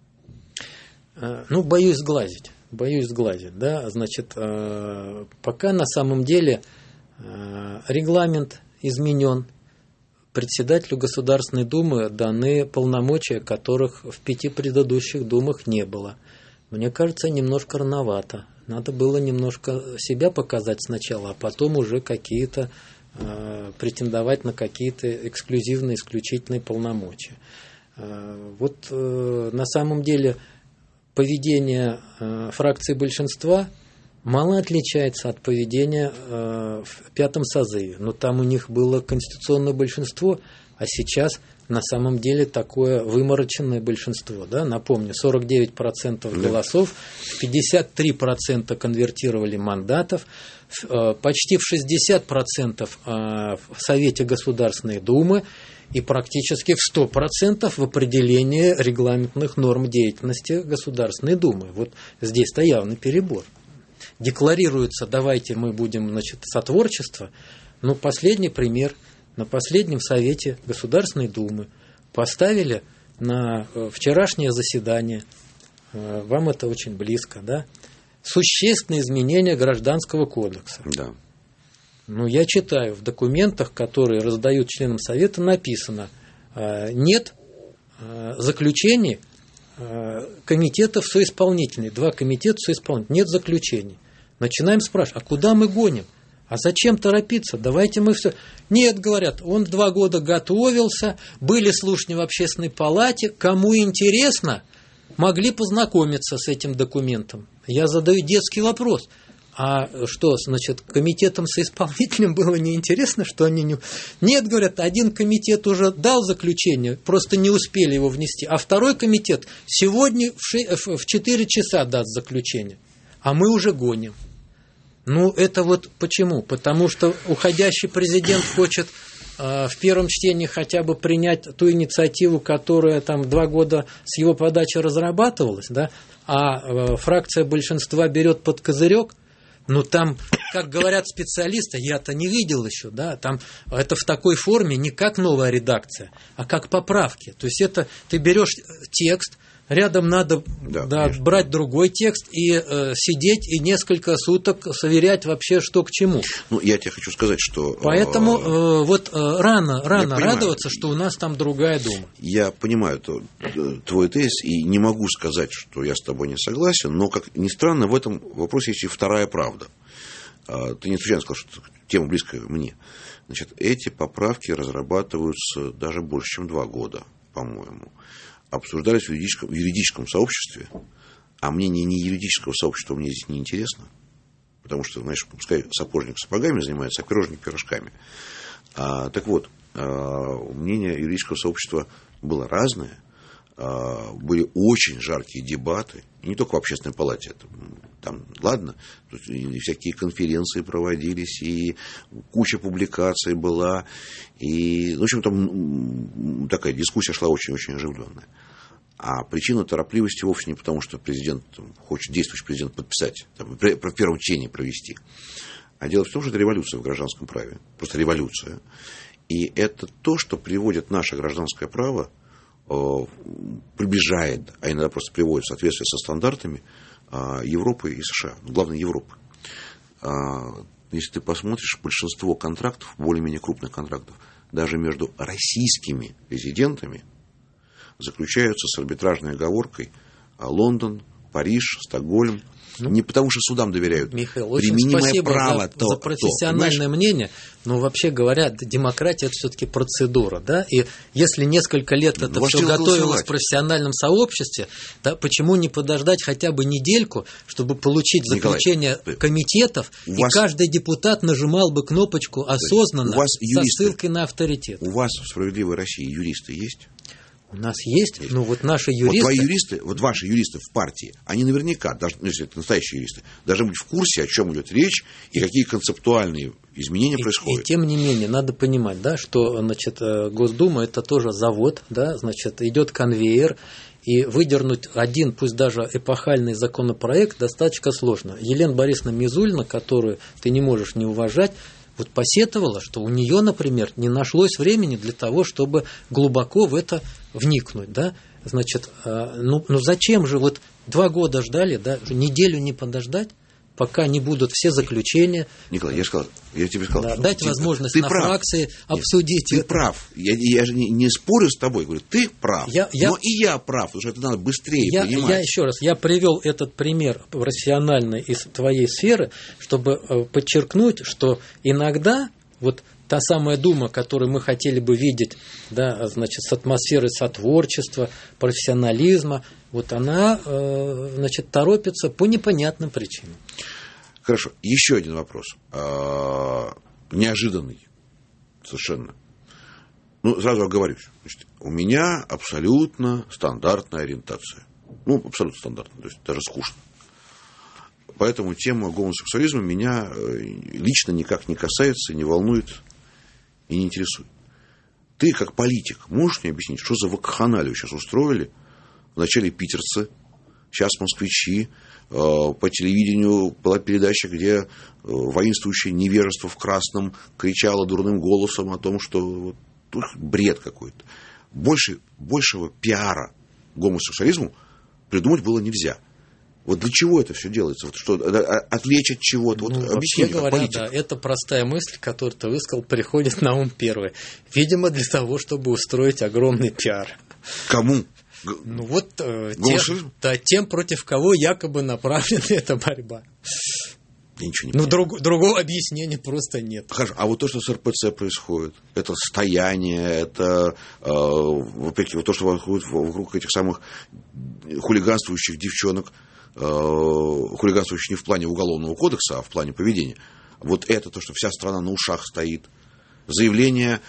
Ну, боюсь сглазить, да. Значит, пока на самом деле регламент изменен. Председателю Государственной Думы даны полномочия, которых в 5 предыдущих Думах не было. Мне кажется, немножко рановато. Надо было немножко себя показать сначала, а потом уже какие-то претендовать на какие-то эксклюзивные, исключительные полномочия. Вот на самом деле поведение фракции большинства мало отличается от поведения в пятом созыве. Но там у них было конституционное большинство, а сейчас на самом деле такое вымороченное большинство. Да? Напомню, 49% голосов, 53% конвертировали мандатов, почти в 60% в Совете Государственной Думы и практически в 100% в определении регламентных норм деятельности Государственной Думы. Вот здесь-то явный перебор. Декларируется, давайте мы будем, значит, сотворчество. Ну, последний пример. На последнем Совете Государственной Думы поставили на вчерашнее заседание, вам это очень близко, да, существенные изменения Гражданского кодекса. Да. Ну, я читаю, в документах, которые раздают членам Совета, написано, нет заключений комитетов соисполнительных, 2 комитета соисполнительных, нет заключений. Начинаем спрашивать, а куда мы гоним? А зачем торопиться? Давайте мы все... Нет, говорят, он 2 года готовился, были слушания в Общественной палате, кому интересно, могли познакомиться с этим документом. Я задаю детский вопрос. А что, значит, комитетам соисполнительным было неинтересно, что они не... Нет, говорят, один комитет уже дал заключение, просто не успели его внести, а второй комитет сегодня в 4 часа даст заключение, а мы уже гоним. Ну, это вот почему? Потому что уходящий президент хочет в первом чтении хотя бы принять ту инициативу, которая там 2 года с его подачи разрабатывалась, да, а фракция большинства берет под козырек. Ну, там, как говорят специалисты, я-то не видел еще, да, там это в такой форме не как новая редакция, а как поправки. То есть это ты берешь текст, рядом надо брать другой текст и сидеть и несколько суток сверять вообще, что к чему. Ну, я тебе хочу сказать, что... Поэтому рано радоваться, что у нас там другая Дума. Я понимаю твой тезис и не могу сказать, что я с тобой не согласен, но, как ни странно, в этом вопросе есть и вторая правда. Ты не случайно сказал, что тема близкая мне. Значит, эти поправки разрабатываются даже больше, чем 2 года, по-моему. Обсуждались в юридическом сообществе, а мнение не юридического сообщества мне здесь не интересно, потому что, знаешь, пускай сапожник сапогами занимается, а пирожник пирожками. Так вот, мнение юридического сообщества было разное, были очень жаркие дебаты, и не только в Общественной палате, там, ладно, и всякие конференции проводились, и куча публикаций была, и, в общем, там такая дискуссия шла очень-очень оживленная. А причина торопливости вовсе не потому, что президент хочет, действующий президент, подписать, там, в первом чтении провести, а дело в том, что это революция в гражданском праве, просто революция. И это то, что приводит наше гражданское право, приближает, а иногда просто приводит в соответствие со стандартами Европы и США, главное Европы. Если ты посмотришь, большинство контрактов, более-менее крупных контрактов, даже между российскими резидентами, заключаются с арбитражной оговоркой Лондон, Париж, Стокгольм. Не потому, что судам доверяют. Михаил, очень спасибо право, за профессиональное мнение. Но вообще говоря, демократия – это все-таки процедура. Да? И если несколько лет это все готовилось в профессиональном сообществе, да, почему не подождать хотя бы недельку, чтобы получить заключение комитетов, и каждый депутат нажимал бы кнопочку осознанно со ссылкой на авторитет. У вас в «Справедливой России» юристы есть? У нас есть, ну вот наши юристы... Вот ваши юристы в партии, они наверняка, даже, если это настоящие юристы, должны быть в курсе, о чем идет речь и какие концептуальные изменения происходят. И тем не менее, надо понимать, да, что, значит, Госдума – это тоже завод, да, значит, идет конвейер, и выдернуть один, пусть даже эпохальный законопроект, достаточно сложно. Елена Борисовна Мизулина, которую ты не можешь не уважать, вот посетовала, что у нее, например, не нашлось времени для того, чтобы глубоко в это вникнуть, да, значит, ну зачем же вот 2 года ждали, да, неделю не подождать, пока не будут все заключения. Николай, я тебе сказал, да, дать возможность на фракции обсудить. Ты прав. Я же не спорю с тобой, говорю, ты прав. Но и я прав, потому что это надо быстрее понимать. Я еще раз, я привел этот пример профессиональный из твоей сферы, чтобы подчеркнуть, что иногда вот та самая Дума, которую мы хотели бы видеть, да, значит, с атмосферой сотворчества, профессионализма, вот она, значит, торопится по непонятным причинам. Хорошо, еще один вопрос. Неожиданный совершенно. Ну, сразу оговорюсь. Значит, у меня абсолютно стандартная ориентация. Ну, абсолютно стандартная, то есть даже скучно. Поэтому тема гомосексуализма меня лично никак не касается, не волнует и не интересует. Ты, как политик, можешь мне объяснить, что за вакханалию сейчас устроили? Вначале питерцы, сейчас москвичи. По телевидению была передача, где воинствующее невежество в красном кричало дурным голосом о том, что вот, тут бред какой-то. Большего пиара гомосексуализму придумать было нельзя. Вот для чего это все делается? Вот что, отвлечь от чего-то? Вот вообще говоря, да, это простая мысль, которую ты высказал, приходит на ум первой. Видимо, для того, чтобы устроить огромный пиар. Кому? Ну вот тем, против кого якобы направлена эта борьба. Я ничего не понимаю. Другого объяснения просто нет. Хорошо. А вот то, что с РПЦ происходит, это стояние, это вот то, что вокруг этих самых хулиганствующих девчонок, хулиганствующих не в плане уголовного кодекса, а в плане поведения. Вот это то, что вся страна на ушах стоит. Заявление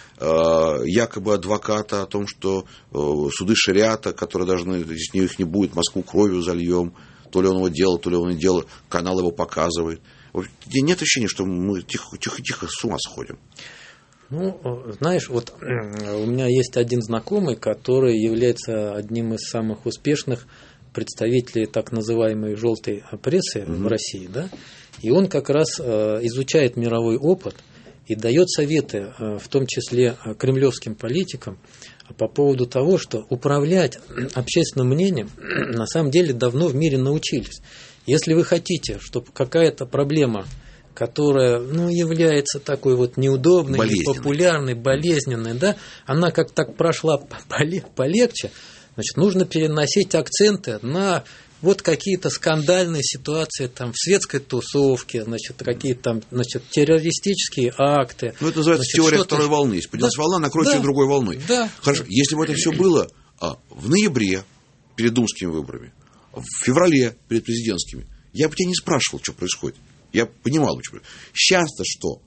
якобы адвоката о том, что суды шариата, которые должны, здесь их не будет, Москву кровью зальем, то ли он его делал, то ли он не делал, канал его показывает. Нет ощущения, что мы тихо-тихо с ума сходим. Ну, знаешь, вот у меня есть один знакомый, который является одним из самых успешных представителей так называемой желтой прессы в России, да, и он как раз изучает мировой опыт и дает советы, в том числе кремлевским политикам, по поводу того, что управлять общественным мнением на самом деле давно в мире научились. Если вы хотите, чтобы какая-то проблема, которая является такой вот неудобной, непопулярной, болезненной, да, она как так прошла полегче, значит, нужно переносить акценты на вот какие-то скандальные ситуации там, в светской тусовке, значит, какие-то там, значит, террористические акты. Ну, это называется теория второй волны. Если поднялась волна, накроется ее другой волной. Да. Хорошо, если бы это все было в ноябре перед думскими выборами, в феврале перед президентскими, я бы тебя не спрашивал, что происходит. Я понимал бы, что происходит. Сейчас-то что?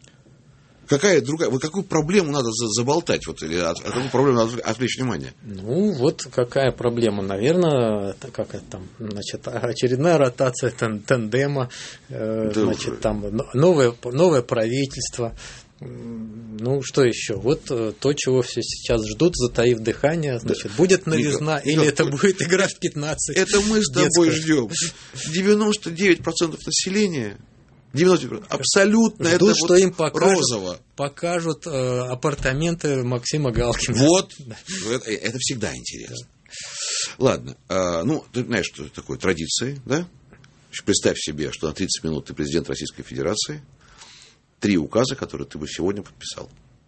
Какую проблему надо заболтать, вот, или от какую проблему надо отвлечь внимание? Ну, вот какая проблема. Наверное, как это там, значит, очередная ротация тандема, значит, там новое правительство. Ну, что еще? Вот то, чего все сейчас ждут, затаив дыхание, значит, будет новизна, или это будет игра в 15. Это мы с тобой ждем. 99% населения. 90%. Абсолютно ждут, это что вот им розово. Покажут апартаменты Максима Галкина. Вот. Это всегда интересно. Да. Ладно. Ну, ты знаешь, что такое традиции, да? Представь себе, что на 30 минут ты президент Российской Федерации. 3 указа, которые ты бы сегодня подписал.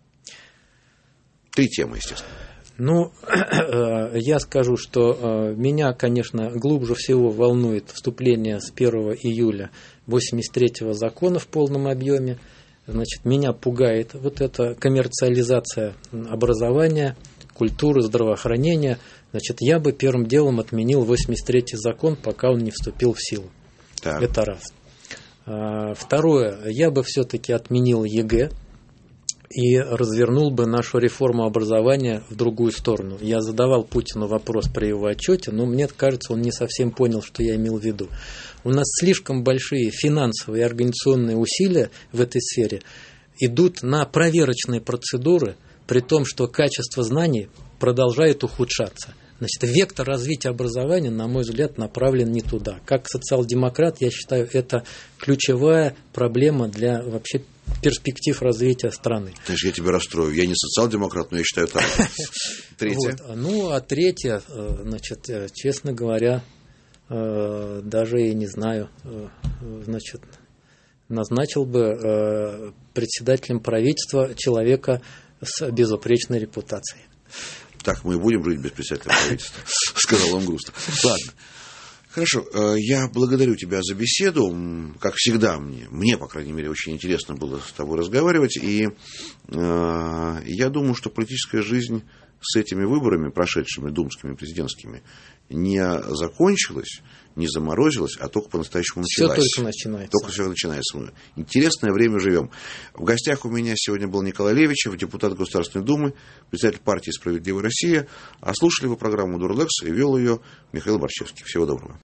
3 темы, естественно. Ну, я скажу, что меня, конечно, глубже всего волнует вступление с 1 июля 83-го закона в полном объеме. Значит, меня пугает вот эта коммерциализация образования, культуры, здравоохранения. Значит, я бы первым делом отменил 83-й закон, пока он не вступил в силу. Так. Это раз. Второе, я бы все-таки отменил ЕГЭ и развернул бы нашу реформу образования в другую сторону. Я задавал Путину вопрос при его отчете, но мне кажется, он не совсем понял, что я имел в виду. У нас слишком большие финансовые и организационные усилия в этой сфере идут на проверочные процедуры, при том, что качество знаний продолжает ухудшаться. Значит, вектор развития образования, на мой взгляд, направлен не туда. Как социал-демократ, я считаю, это ключевая проблема для вообще перспектив развития страны. Знаешь, я тебя расстрою. Я не социал-демократ, но я считаю так. Третье. Вот. Ну, а третье, значит, честно говоря, даже и не знаю, значит, назначил бы председателем правительства человека с безупречной репутацией. Так, мы будем жить без председателя правительства, сказал он грустно. Ладно. Хорошо, я благодарю тебя за беседу. Как всегда, мне, по крайней мере, очень интересно было с тобой разговаривать. И я думаю, что политическая жизнь с этими выборами, прошедшими думскими, президентскими, не закончилась, не заморозилась, а только по-настоящему началась. Все только начинается. Только все начинается. Интересное время живем. В гостях у меня сегодня был Николай Левичев, депутат Государственной Думы, председатель партии «Справедливая Россия». А слушали вы программу «Дурлекс», и вел ее Михаил Борщевский. Всего доброго.